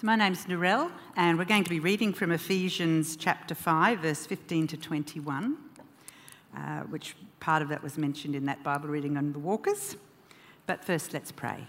So my name's Narelle, and we're going to be reading from Ephesians chapter 5, verse 15 to 21, which part of that was mentioned in that Bible reading on the Walkers. But first, let's pray.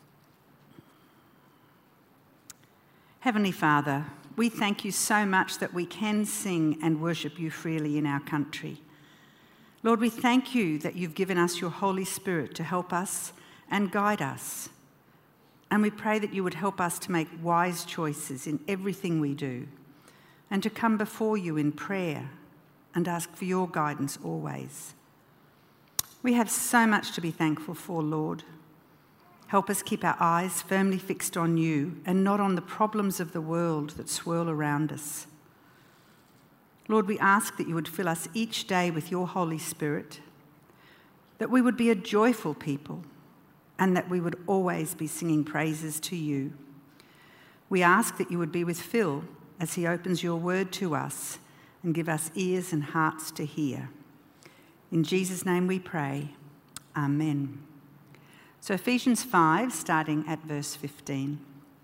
Heavenly Father, we thank you so much that we can sing and worship you freely in our country. Lord, we thank you that you've given us your Holy Spirit to help us and guide us. And we pray that you would help us to make wise choices in everything we do and to come before you in prayer and ask for your guidance always. We have so much to be thankful for, Lord. Help us keep our eyes firmly fixed on you and not on the problems of the world that swirl around us. Lord, we ask that you would fill us each day with your Holy Spirit, that we would be a joyful people, and that we would always be singing praises to you. We ask that you would be with Phil as he opens your word to us and give us ears and hearts to hear. In Jesus' name we pray. Amen. So Ephesians 5, starting at verse 15.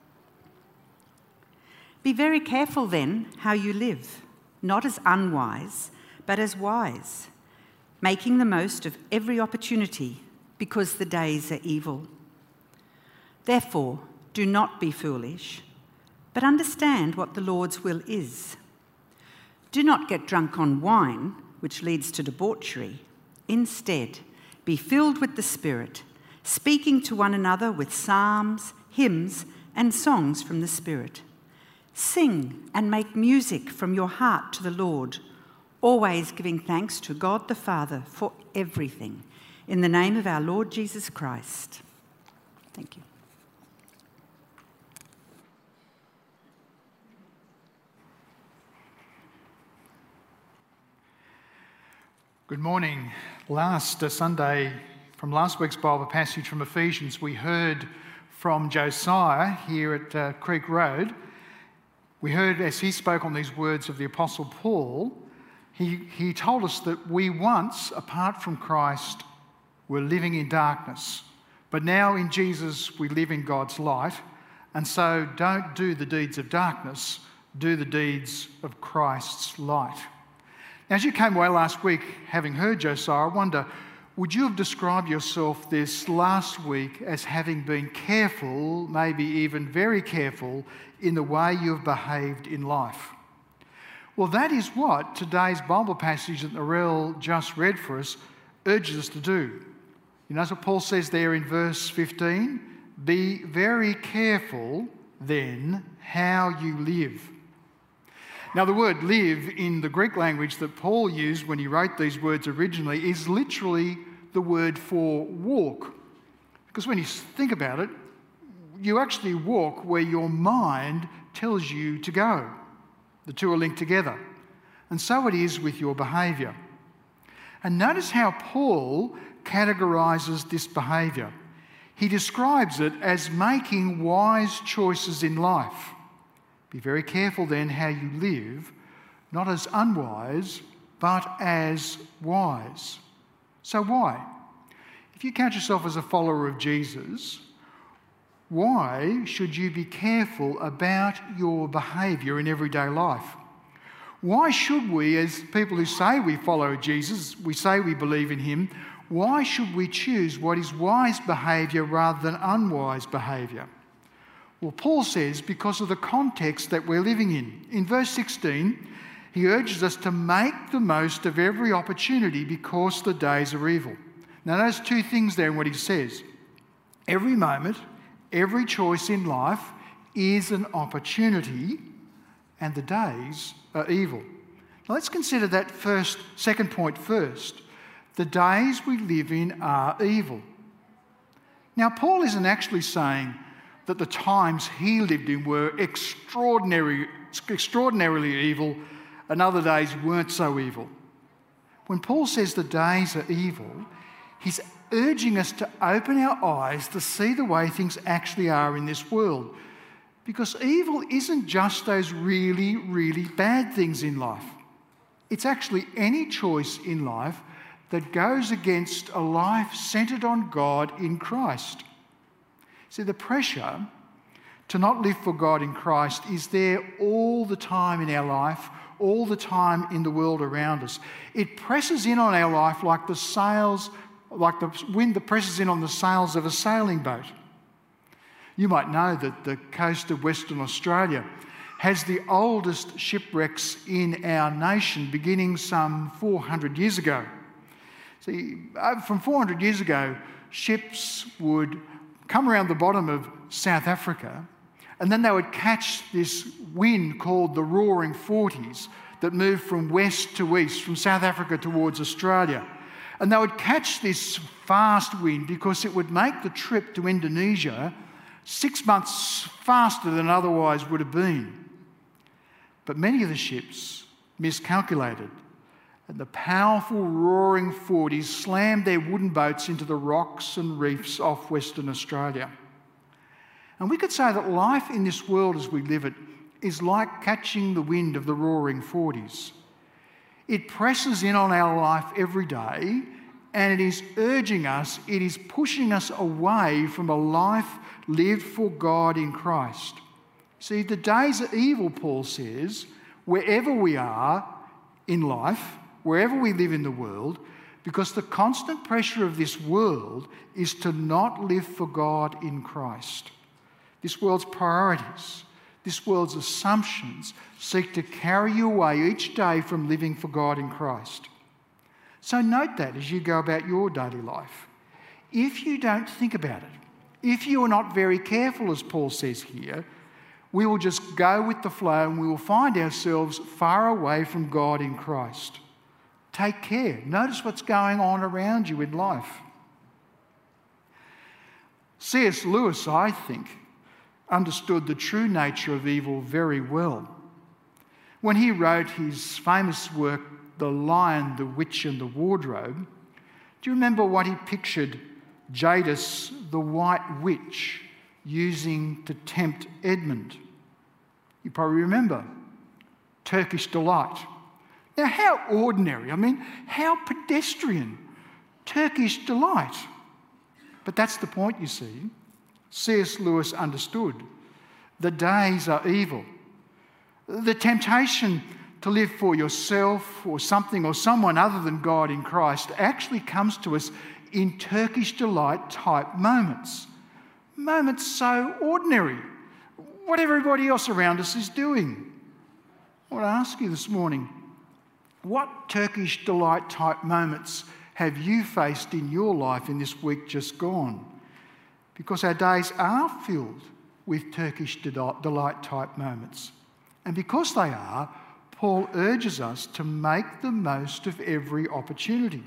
Be very careful then how you live, not as unwise, but as wise, making the most of every opportunity, because the days are evil. Therefore, do not be foolish, but understand what the Lord's will is. Do not get drunk on wine, which leads to debauchery. Instead, be filled with the Spirit, speaking to one another with psalms, hymns, and songs from the Spirit. Sing and make music from your heart to the Lord, always giving thanks to God the Father for everything, in the name of our Lord Jesus Christ. Thank you. Good morning. Last Sunday, from last week's Bible passage from Ephesians, we heard from Josiah here at Creek Road. We heard as he spoke on these words of the Apostle Paul, he told us that we once, apart from Christ, were living in darkness. But now in Jesus, we live in God's light. And so don't do the deeds of darkness, do the deeds of Christ's light. Now, as you came away last week, having heard Josiah, I wonder, would you have described yourself this last week as having been careful, maybe even very careful, in the way you have behaved in life? Well, that is what today's Bible passage that Narelle just read for us urges us to do. You know what Paul says there in verse 15? Be very careful then how you live. Now, the word live in the Greek language that Paul used when he wrote these words originally is literally the word for walk. Because when you think about it, you actually walk where your mind tells you to go. The two are linked together. And so it is with your behaviour. And notice how Paul categorises this behaviour. He describes it as making wise choices in life. Be very careful then how you live, not as unwise, but as wise. So why? If you count yourself as a follower of Jesus, why should you be careful about your behaviour in everyday life? Why should we, as people who say we follow Jesus, we say we believe in him, why should we choose what is wise behaviour rather than unwise behaviour? Well, Paul says because of the context that we're living in. In verse 16, he urges us to make the most of every opportunity because the days are evil. Now, there's two things there in what he says. Every moment, every choice in life is an opportunity, and the days are evil. Now, let's consider that second point first. The days we live in are evil. Now, Paul isn't actually saying that the times he lived in were extraordinarily evil and other days weren't so evil. When Paul says the days are evil, he's urging us to open our eyes to see the way things actually are in this world. Because evil isn't just those really, really bad things in life. It's actually any choice in life that goes against a life centred on God in Christ. See, the pressure to not live for God in Christ is there all the time in our life, all the time in the world around us. It presses in on our life like the sails, like the wind that presses in on the sails of a sailing boat. You might know that the coast of Western Australia has the oldest shipwrecks in our nation, beginning some 400 years ago. See, from 400 years ago, ships would come around the bottom of South Africa, and then they would catch this wind called the Roaring Forties that moved from west to east, from South Africa towards Australia. And they would catch this fast wind because it would make the trip to Indonesia 6 months faster than otherwise would have been. But many of the ships miscalculated, and the powerful Roaring Forties slammed their wooden boats into the rocks and reefs off Western Australia. And we could say that life in this world as we live it is like catching the wind of the Roaring Forties. It presses in on our life every day, and it is urging us, it is pushing us away from a life lived for God in Christ. See, the days are evil, Paul says, wherever we are in life, wherever we live in the world, because the constant pressure of this world is to not live for God in Christ. This world's priorities, this world's assumptions seek to carry you away each day from living for God in Christ. So note that as you go about your daily life. If you don't think about it, if you are not very careful, as Paul says here, we will just go with the flow and we will find ourselves far away from God in Christ. Take care. Notice what's going on around you in life. C.S. Lewis, I think, understood the true nature of evil very well. When he wrote his famous work, The Lion, the Witch and the Wardrobe, do you remember what he pictured Jadis, the White Witch, using to tempt Edmund? You probably remember. Turkish delight. Now, how ordinary, how pedestrian. Turkish delight. But that's the point, you see. C.S. Lewis understood. The days are evil. The temptation to live for yourself or something or someone other than God in Christ actually comes to us in Turkish delight type moments. Moments so ordinary. What everybody else around us is doing. I want to ask you this morning, what Turkish delight type moments have you faced in your life in this week just gone? Because our days are filled with Turkish delight type moments. And because they are, Paul urges us to make the most of every opportunity.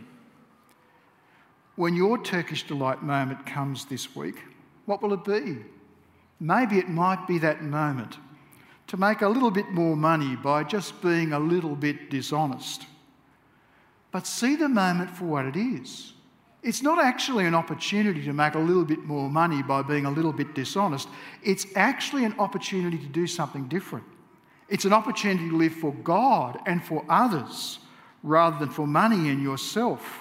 When your Turkish delight moment comes this week, what will it be? Maybe it might be that moment to make a little bit more money by just being a little bit dishonest. But see the moment for what it is. It's not actually an opportunity to make a little bit more money by being a little bit dishonest. It's actually an opportunity to do something different. It's an opportunity to live for God and for others rather than for money and yourself.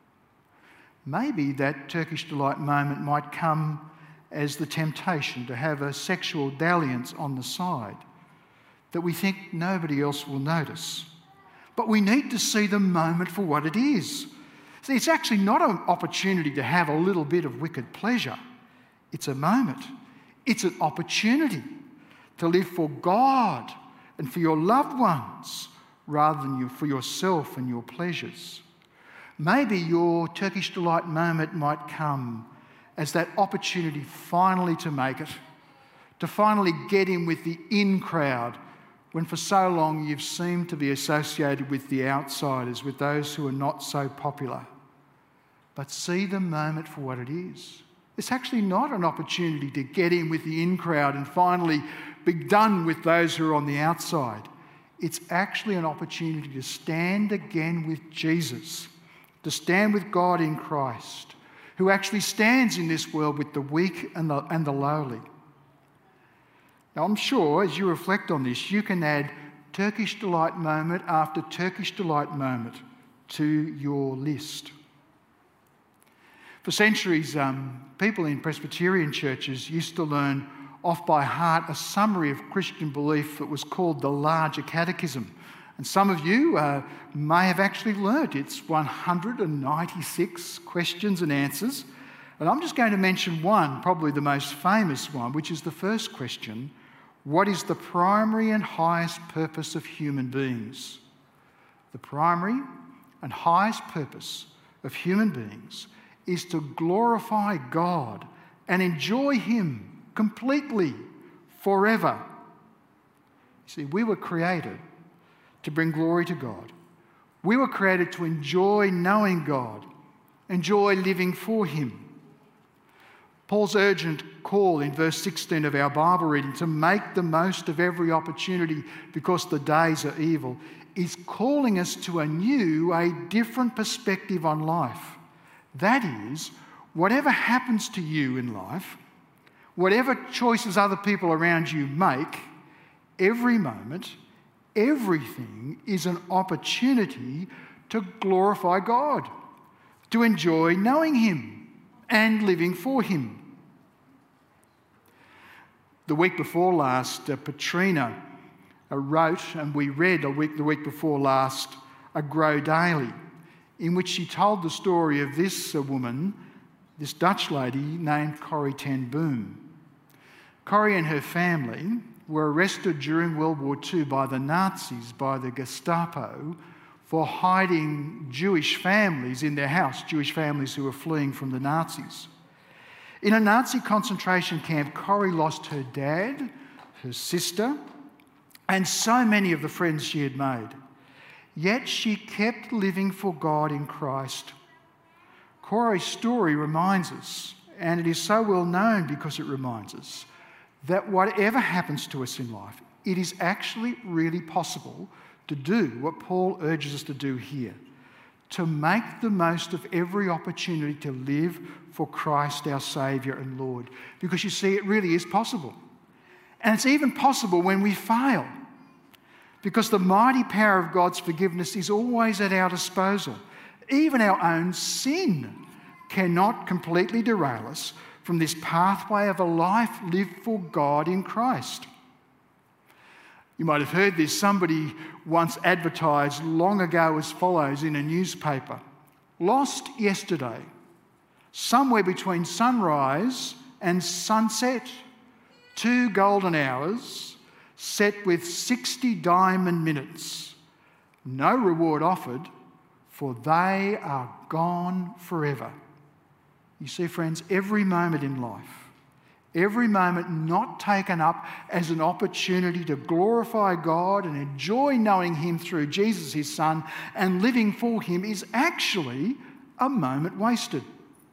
Maybe that Turkish delight moment might come as the temptation to have a sexual dalliance on the side that we think nobody else will notice. But we need to see the moment for what it is. See, it's actually not an opportunity to have a little bit of wicked pleasure. It's a moment. It's an opportunity to live for God and for your loved ones rather than for yourself and your pleasures. Maybe your Turkish delight moment might come as that opportunity finally to make it, to finally get in with the in crowd when for so long you've seemed to be associated with the outsiders, with those who are not so popular. But see the moment for what it is. It's actually not an opportunity to get in with the in crowd and finally be done with those who are on the outside. It's actually an opportunity to stand again with Jesus, to stand with God in Christ, who actually stands in this world with the weak and the lowly. Now, I'm sure as you reflect on this, you can add Turkish delight moment after Turkish delight moment to your list. For centuries, people in Presbyterian churches used to learn off by heart a summary of Christian belief that was called the Larger Catechism. And some of you may have actually learnt it's 196 questions and answers. And I'm just going to mention one, probably the most famous one, which is the first question: what is the primary and highest purpose of human beings? The primary and highest purpose of human beings is to glorify God and enjoy Him completely, forever. You see, we were created to bring glory to God. We were created to enjoy knowing God, enjoy living for Him. Paul's urgent call in verse 16 of our Bible reading to make the most of every opportunity because the days are evil is calling us to a different perspective on life. That is, whatever happens to you in life, whatever choices other people around you make, every moment, everything is an opportunity to glorify God, to enjoy knowing Him and living for Him. The week before last, Patrina wrote, and we read the week before last, a Grow Daily, in which she told the story of this woman, this Dutch lady named Corrie ten Boom. Corrie and her family were arrested during World War II by the Nazis, by the Gestapo, for hiding Jewish families in their house, Jewish families who were fleeing from the Nazis. In a Nazi concentration camp, Corrie lost her dad, her sister, and so many of the friends she had made. Yet she kept living for God in Christ. Corrie's story reminds us, and it is so well known because it reminds us, that whatever happens to us in life, it is actually really possible to do what Paul urges us to do here, to make the most of every opportunity to live for Christ our Saviour and Lord. Because you see, it really is possible. And it's even possible when we fail, because the mighty power of God's forgiveness is always at our disposal. Even our own sin cannot completely derail us from this pathway of a life lived for God in Christ. You might have heard this. Somebody once advertised long ago as follows in a newspaper: lost yesterday, somewhere between sunrise and sunset, 2 golden hours, set with 60 diamond minutes. No reward offered, for they are gone forever. You see, friends, every moment in life, every moment not taken up as an opportunity to glorify God and enjoy knowing Him through Jesus, His Son, and living for Him is actually a moment wasted.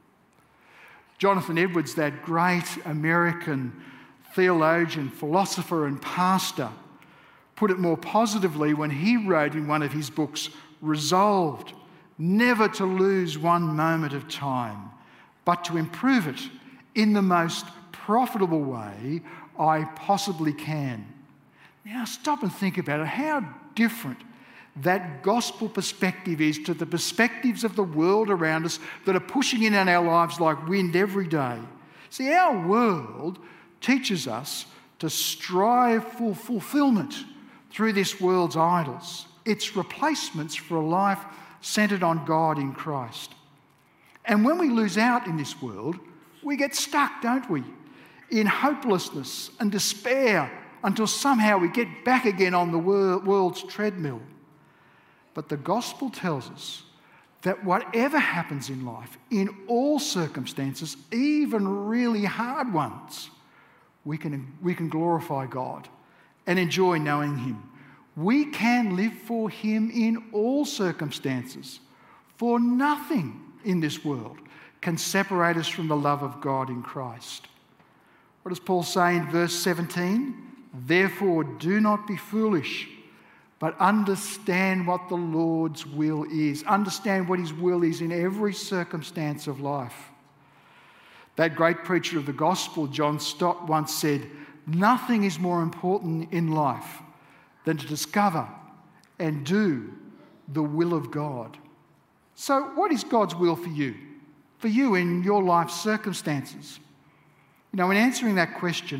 Jonathan Edwards, that great American theologian, philosopher and pastor, put it more positively when he wrote in one of his books, "Resolved never to lose one moment of time, but to improve it in the most profitable way I possibly can." Now stop and think about it. How different that gospel perspective is to the perspectives of the world around us that are pushing in on our lives like wind every day. See, our world teaches us to strive for fulfillment through this world's idols, its replacements for a life centred on God in Christ. And when we lose out in this world, we get stuck, don't we? In hopelessness and despair until somehow we get back again on the world's treadmill. But the gospel tells us that whatever happens in life, in all circumstances, even really hard ones, we can glorify God and enjoy knowing Him. We can live for Him in all circumstances, for nothing in this world can separate us from the love of God in Christ. What does Paul say in verse 17? Therefore, do not be foolish, but understand what the Lord's will is. Understand what His will is in every circumstance of life. That great preacher of the gospel, John Stott, once said, "Nothing is more important in life than to discover and do the will of God." So what is God's will for you? For you in your life circumstances? You know, in answering that question,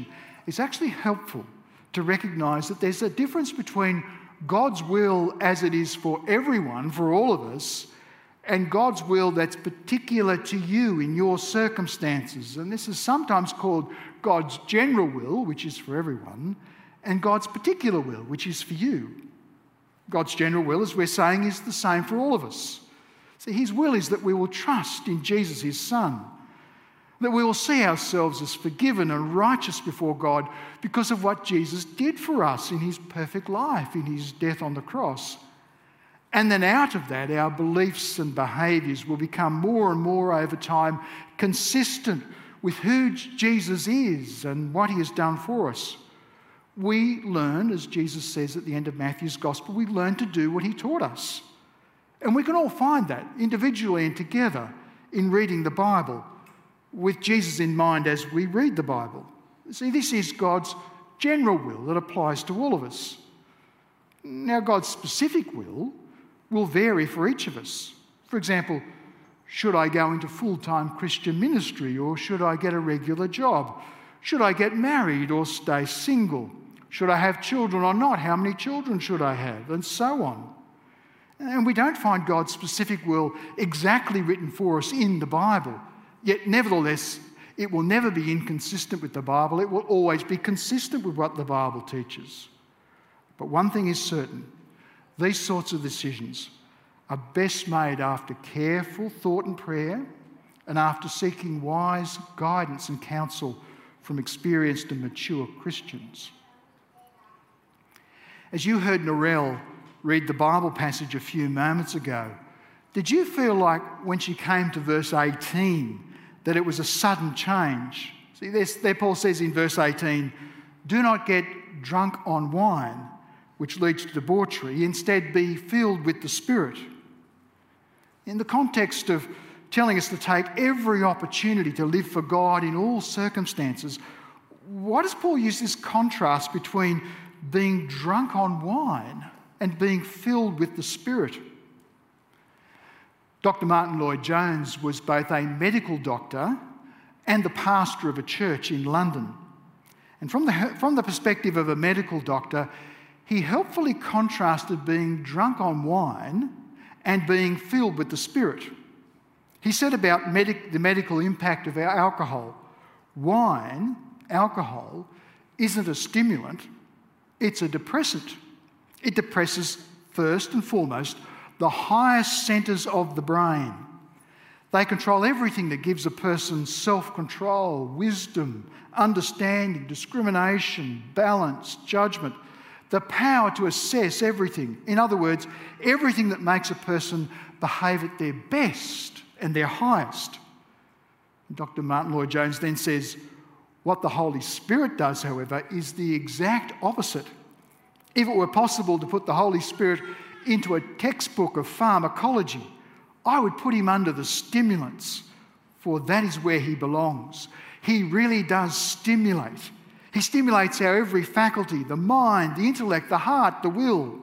it's actually helpful to recognise that there's a difference between God's will as it is for everyone, for all of us, and God's will that's particular to you in your circumstances. And this is sometimes called God's general will, which is for everyone, and God's particular will, which is for you. God's general will, as we're saying, is the same for all of us. See, his will is that we will trust in Jesus, his Son, that we will see ourselves as forgiven and righteous before God because of what Jesus did for us in his perfect life, in his death on the cross. And then out of that, our beliefs and behaviours will become more and more over time consistent with who Jesus is and what he has done for us. We learn, as Jesus says at the end of Matthew's Gospel, we learn to do what he taught us. And we can all find that individually and together in reading the Bible, with Jesus in mind as we read the Bible. See, this is God's general will that applies to all of us. Now, God's specific will vary for each of us. For example, should I go into full-time Christian ministry, or should I get a regular job? Should I get married or stay single? Should I have children or not? How many children should I have? And so on. And we don't find God's specific will exactly written for us in the Bible. Yet, nevertheless, it will never be inconsistent with the Bible. It will always be consistent with what the Bible teaches. But one thing is certain. These sorts of decisions are best made after careful thought and prayer, and after seeking wise guidance and counsel from experienced and mature Christians. As you heard Narelle read the Bible passage a few moments ago, did you feel like when she came to verse 18 that it was a sudden change? See, there Paul says in verse 18, "Do not get drunk on wine, which leads to debauchery. Instead, be filled with the Spirit." In the context of telling us to take every opportunity to live for God in all circumstances, why does Paul use this contrast between being drunk on wine and being filled with the Spirit? Dr. Martin Lloyd-Jones was both a medical doctor and the pastor of a church in London. And from the perspective of a medical doctor, he helpfully contrasted being drunk on wine and being filled with the Spirit. He said about the medical impact of alcohol, wine, alcohol, isn't a stimulant, it's a depressant. It depresses, first and foremost, the highest centres of the brain. They control everything that gives a person self-control, wisdom, understanding, discrimination, balance, judgment, the power to assess everything. In other words, everything that makes a person behave at their best and their highest. Dr. Martin Lloyd-Jones then says, what the Holy Spirit does, however, is the exact opposite. If it were possible to put the Holy Spirit into a textbook of pharmacology, I would put him under the stimulants, for that is where he belongs. He really does stimulate. He stimulates our every faculty, the mind, the intellect, the heart, the will.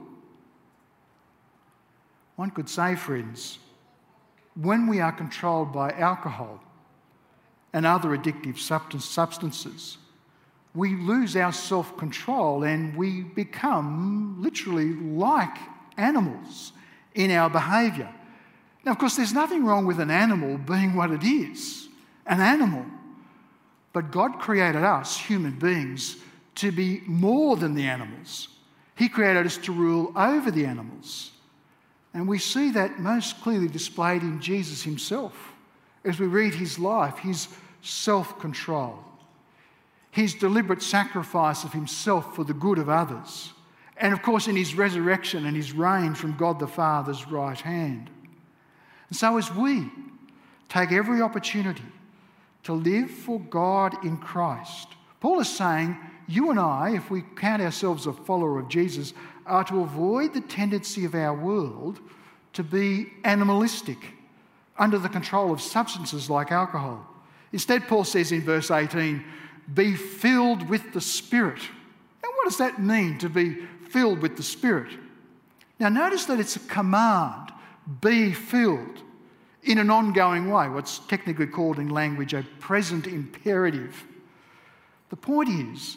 One could say, friends, when we are controlled by alcohol and other addictive substances, we lose our self-control and we become literally like animals in our behaviour. Now, of course, there's nothing wrong with an animal being what it is, an animal. But God created us, human beings, to be more than the animals. He created us to rule over the animals. And we see that most clearly displayed in Jesus himself as we read his life, his self-control, his deliberate sacrifice of himself for the good of others, and of course in his resurrection and his reign from God the Father's right hand. And so as we take every opportunity to live for God in Christ, Paul is saying you and I, if we count ourselves a follower of Jesus, are to avoid the tendency of our world to be animalistic, under the control of substances like alcohol. Instead, Paul says in verse 18, be filled with the Spirit. Now, what does that mean, to be filled with the Spirit? Now, notice that it's a command, be filled, in an ongoing way, what's technically called in language a present imperative. The point is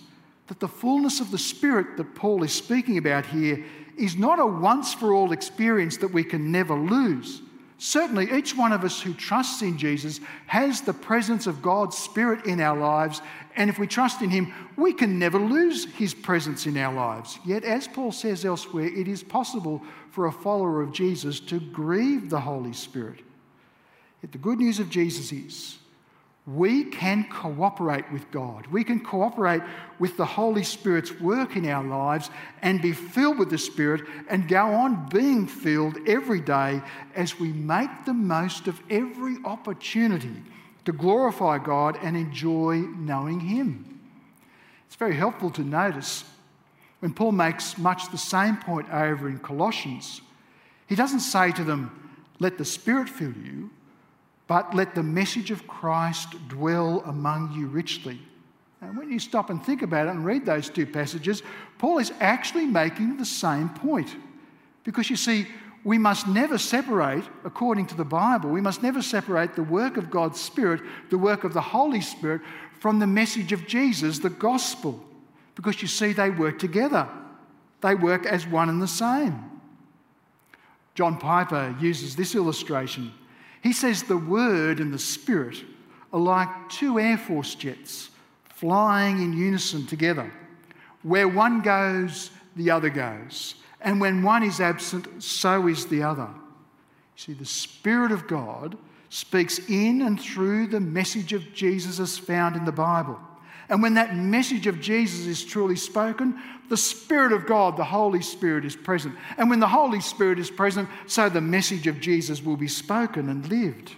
that the fullness of the Spirit that Paul is speaking about here is not a once-for-all experience that we can never lose. Certainly, each one of us who trusts in Jesus has the presence of God's Spirit in our lives, and if we trust in him, we can never lose his presence in our lives. Yet, as Paul says elsewhere, it is possible for a follower of Jesus to grieve the Holy Spirit. Yet the good news of Jesus is we can cooperate with God. We can cooperate with the Holy Spirit's work in our lives and be filled with the Spirit and go on being filled every day as we make the most of every opportunity to glorify God and enjoy knowing him. It's very helpful to notice when Paul makes much the same point over in Colossians. He doesn't say to them, let the Spirit fill you, but let the message of Christ dwell among you richly. And when you stop and think about it and read those two passages, Paul is actually making the same point. Because you see, we must never separate, according to the Bible, we must never separate the work of God's Spirit, the work of the Holy Spirit, from the message of Jesus, the gospel. Because you see, they work together. They work as one and the same. John Piper uses this illustration. He says the Word and the Spirit are like two Air Force jets flying in unison together. Where one goes, the other goes. And when one is absent, so is the other. You see, the Spirit of God speaks in and through the message of Jesus as found in the Bible. And when that message of Jesus is truly spoken, the Spirit of God, the Holy Spirit, is present. And when the Holy Spirit is present, so the message of Jesus will be spoken and lived.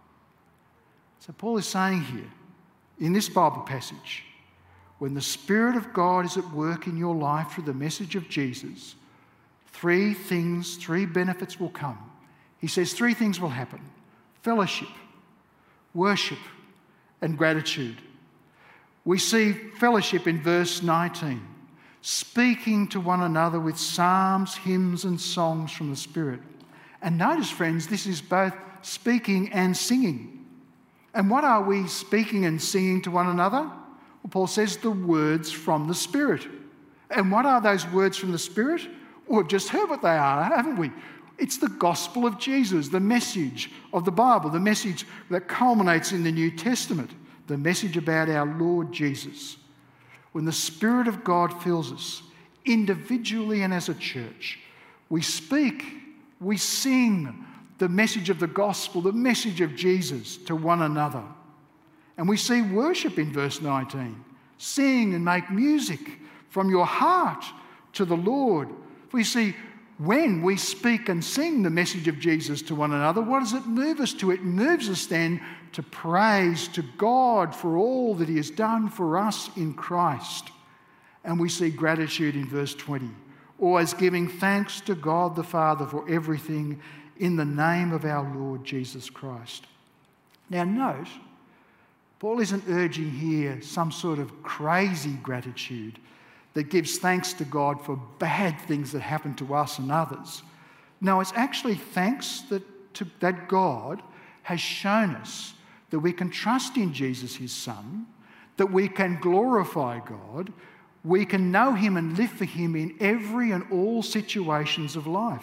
So Paul is saying here, in this Bible passage, when the Spirit of God is at work in your life through the message of Jesus, three benefits will come. He says three things will happen: fellowship, worship, and gratitude. We see fellowship in verse 19, speaking to one another with psalms, hymns, and songs from the Spirit. And notice, friends, this is both speaking and singing. And what are we speaking and singing to one another? Well, Paul says the words from the Spirit. And what are those words from the Spirit? Well, we've just heard what they are, haven't we? It's the gospel of Jesus, the message of the Bible, the message that culminates in the New Testament. The message about our Lord Jesus. When the Spirit of God fills us, individually and as a church, we speak, we sing the message of the gospel, the message of Jesus to one another. And we see worship in verse 19. Sing and make music from your heart to the Lord. We see when we speak and sing the message of Jesus to one another, what does it move us to? It moves us then to praise to God for all that he has done for us in Christ. And we see gratitude in verse 20, always giving thanks to God the Father for everything in the name of our Lord Jesus Christ. Now note, Paul isn't urging here some sort of crazy gratitude that gives thanks to God for bad things that happen to us and others. No, it's actually thanks that God has shown us that we can trust in Jesus, his Son, that we can glorify God, we can know him and live for him in every and all situations of life.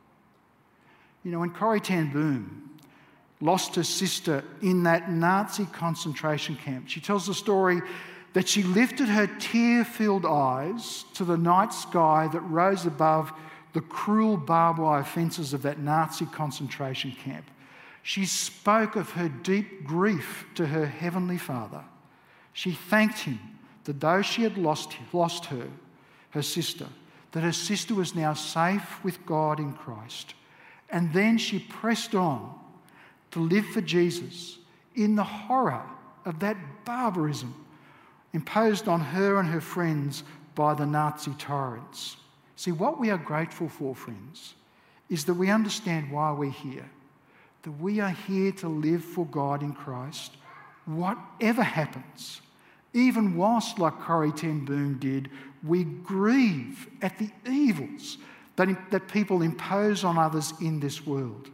You know, when Corrie ten Boom lost her sister in that Nazi concentration camp, she tells the story that she lifted her tear-filled eyes to the night sky that rose above the cruel barbed wire fences of that Nazi concentration camp. She spoke of her deep grief to her heavenly Father. She thanked him that though she had lost her sister, that her sister was now safe with God in Christ. And then she pressed on to live for Jesus in the horror of that barbarism imposed on her and her friends by the Nazi tyrants. See, what we are grateful for, friends, is that we understand why we're here. That we are here to live for God in Christ, whatever happens. Even whilst, like Corrie ten Boom did, we grieve at the evils that people impose on others in this world.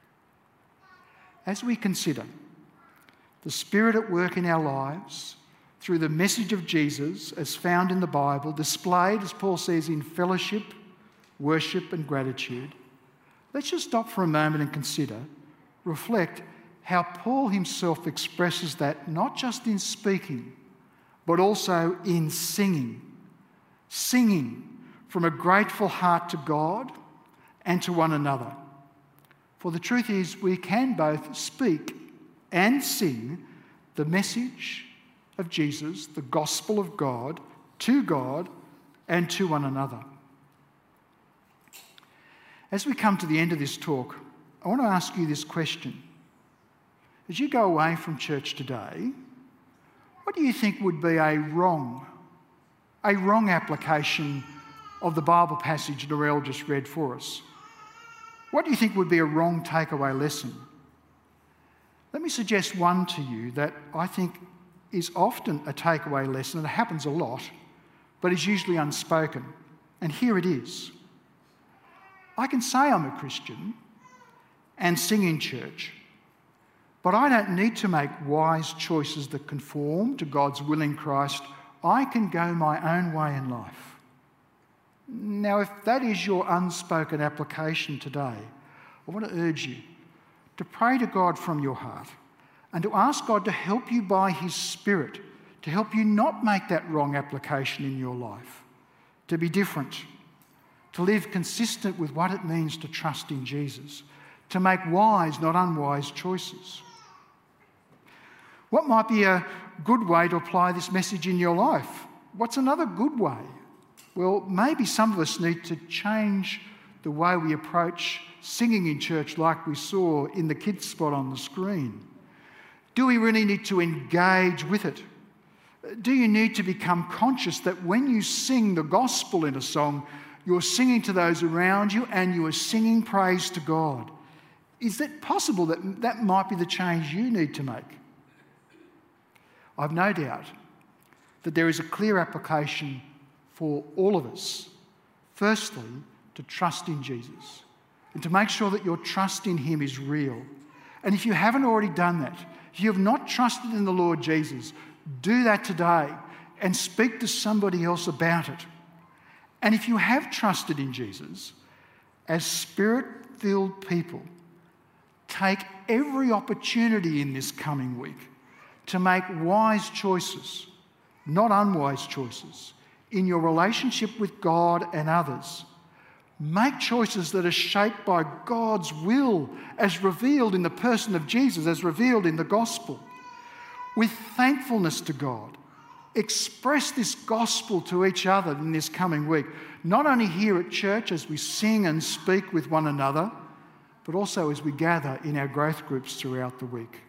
As we consider the Spirit at work in our lives, through the message of Jesus as found in the Bible, displayed, as Paul says, in fellowship, worship and gratitude, let's just stop for a moment and consider, reflect how Paul himself expresses that not just in speaking, but also in singing. Singing from a grateful heart to God and to one another. For the truth is, we can both speak and sing the message of Jesus, the gospel of God and to one another. As we come to the end of this talk, I want to ask you this question. As you go away from church today, what do you think would be a wrong application of the Bible passage Narelle just read for us? What do you think would be a wrong takeaway lesson? Let me suggest one to you that I think is often a takeaway lesson, and it happens a lot, but is usually unspoken. And here it is. I can say I'm a Christian and sing in church, but I don't need to make wise choices that conform to God's will in Christ. I can go my own way in life. Now, if that is your unspoken application today, I want to urge you to pray to God from your heart and to ask God to help you by His Spirit, to help you not make that wrong application in your life, to be different, to live consistent with what it means to trust in Jesus, to make wise, not unwise choices. What might be a good way to apply this message in your life? What's another good way? Well, maybe some of us need to change the way we approach singing in church like we saw in the kids' spot on the screen. Do we really need to engage with it? Do you need to become conscious that when you sing the gospel in a song, you're singing to those around you and you are singing praise to God? Is it possible that that might be the change you need to make? I've no doubt that there is a clear application for all of us. Firstly, to trust in Jesus and to make sure that your trust in Him is real. And if you haven't already done that, if you have not trusted in the Lord Jesus, do that today and speak to somebody else about it. And if you have trusted in Jesus, as Spirit-filled people, take every opportunity in this coming week to make wise choices, not unwise choices, in your relationship with God and others. Make choices that are shaped by God's will as revealed in the person of Jesus, as revealed in the gospel. With thankfulness to God, express this gospel to each other in this coming week, not only here at church as we sing and speak with one another, but also as we gather in our growth groups throughout the week.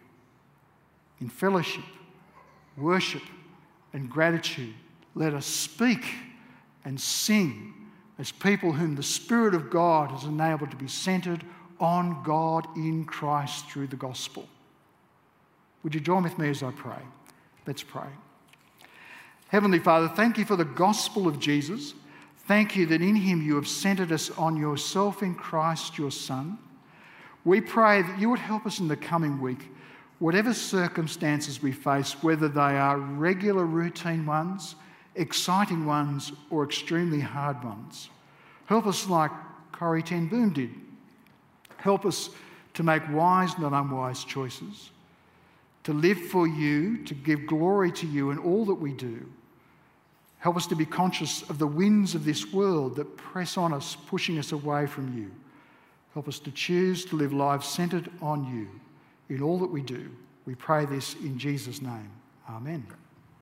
In fellowship, worship and gratitude, let us speak and sing as people whom the Spirit of God has enabled to be centred on God in Christ through the gospel. Would you join with me as I pray? Let's pray. Heavenly Father, thank you for the gospel of Jesus. Thank you that in Him you have centred us on yourself in Christ, your Son. We pray that you would help us in the coming week, whatever circumstances we face, whether they are regular routine ones, exciting ones, or extremely hard ones. Help us like Corrie ten Boom did. Help us to make wise, not unwise choices, to live for you, to give glory to you in all that we do. Help us to be conscious of the winds of this world that press on us, pushing us away from you. Help us to choose to live lives centred on you in all that we do. We pray this in Jesus' name. Amen.